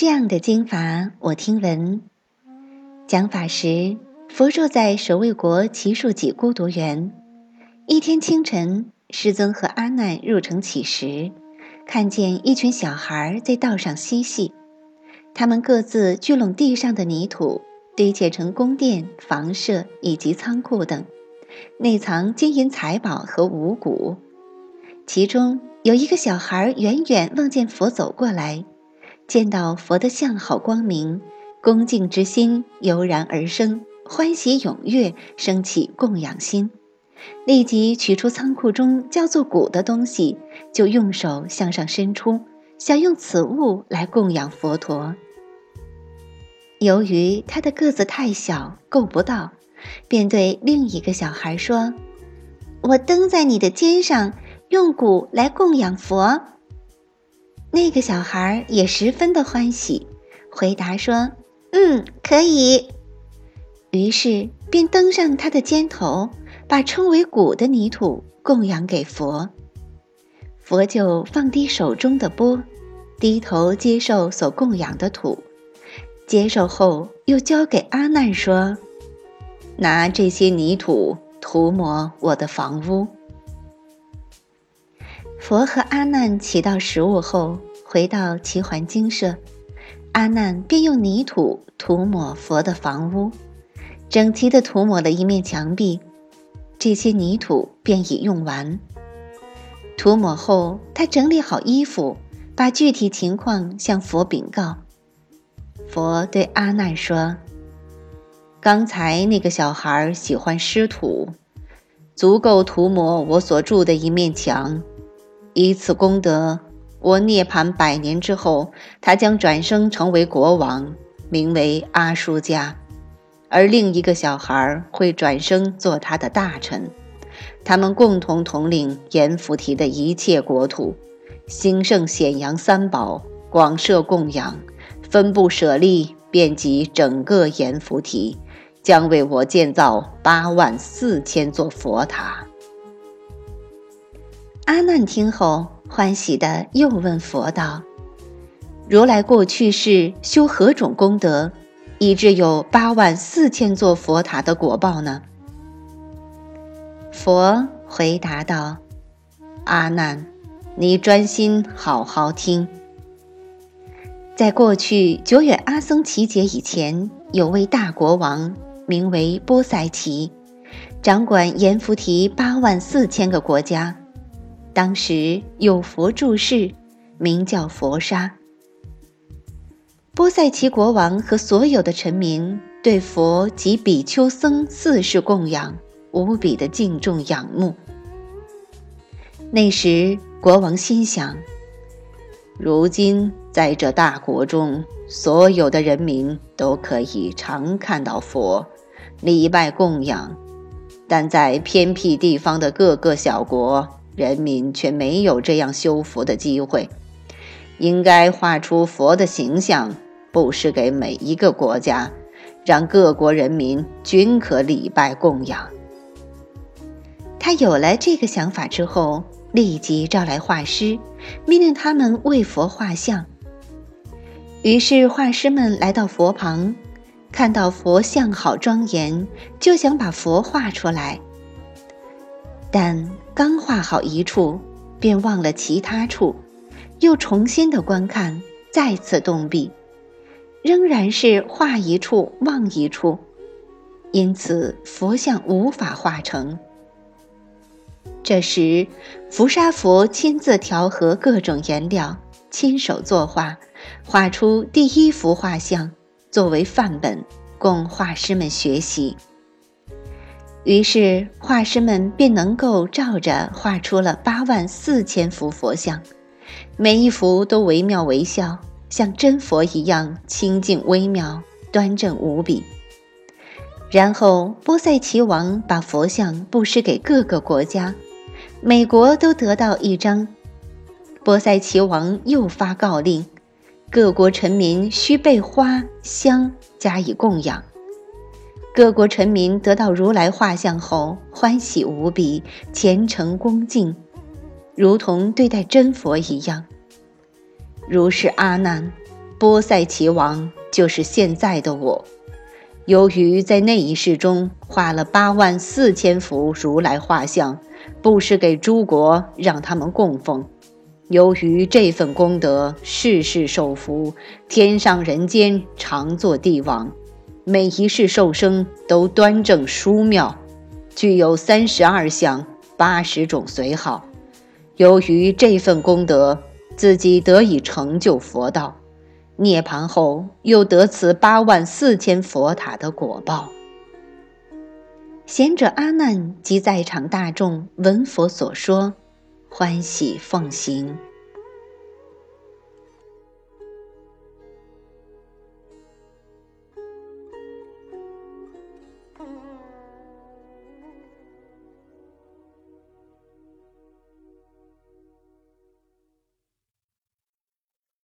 这样的经法我听闻。讲法时，佛住在舍卫国祇树给孤独园。一天清晨，师尊和阿难入城乞食，看见一群小孩在道上嬉戏，他们各自聚拢地上的泥土，堆砌成宫殿、房舍以及仓库等，内藏金银财宝和五谷。其中有一个小孩远远望见佛走过来，见到佛的相好光明，恭敬之心油然而生，欢喜踊跃，升起供养心，立即取出仓库中叫做谷的东西，就用手向上伸出，想用此物来供养佛陀。由于他的个子太小，够不到，便对另一个小孩说：“我蹬在你的肩上，用谷来供养佛。”那个小孩也十分的欢喜，回答说：“可以。”于是便登上他的肩头，把称为谷的泥土供养给佛。佛就放低手中的钵，低头接受所供养的土，接受后又交给阿难说：“拿这些泥土涂抹我的房屋。”佛和阿难取到食物后，回到齐桓精舍，阿难便用泥土涂抹佛的房屋，整齐地涂抹了一面墙壁，这些泥土便已用完。涂抹后，他整理好衣服，把具体情况向佛禀告。佛对阿难说：“刚才那个小孩喜欢湿土，足够涂抹我所住的一面墙。以此功德，我涅槃100年之后，他将转生成为国王，名为阿输迦，而另一个小孩会转生做他的大臣。他们共同统领阎浮提的一切国土，兴盛显扬三宝，广设供养，分布舍利，遍及整个阎浮提，将为我建造84000座佛塔。”阿难听后欢喜地又问佛道：“如来过去世修何种功德，以致有84000座佛塔的果报呢？”佛回答道：“阿难，你专心好好听。在过去久远阿僧祇劫以前，有位大国王，名为波塞奇，掌管阎浮提84000个国家。当时有佛住世，名叫佛沙。波塞奇国王和所有的臣民对佛及比丘僧4世供养，无比的敬重仰慕。那时国王心想，如今在这大国中，所有的人民都可以常看到佛，礼拜供养，但在偏僻地方的各个小国，人民却没有这样修福的机会。应该画出佛的形象，布施给每一个国家，让各国人民均可礼拜供养。他有了这个想法之后，立即召来画师，命令他们为佛画像。于是画师们来到佛旁，看到佛像好庄严，就想把佛画出来。但刚画好一处，便忘了其他处，又重新的观看，再次动笔，仍然是画一处忘一处，因此佛像无法画成。这时伏沙佛亲自调和各种颜料，亲手作画，画出第1幅画像，作为范本，供画师们学习。于是画师们便能够照着画出了84000幅佛像，每一幅都惟妙惟肖，像真佛一样清净微妙，端正无比。然后波塞奇王把佛像布施给各个国家，每国都得到1张。波塞奇王又发告令，各国臣民须备花香加以供养。各国臣民得到如来画像后，欢喜无比，虔诚恭敬，如同对待真佛一样。如是阿难， 波塞齐王就是现在的我。由于在那一世中画了84000幅如来画像，布施给诸国，让他们供奉。由于这份功德，世世受福，天上人间常作帝王，每一世受生都端正殊妙，具有32相80种随好。由于这份功德，自己得以成就佛道，涅槃后又得此84000佛塔的果报。贤者阿难及在场大众闻佛所说，欢喜奉行。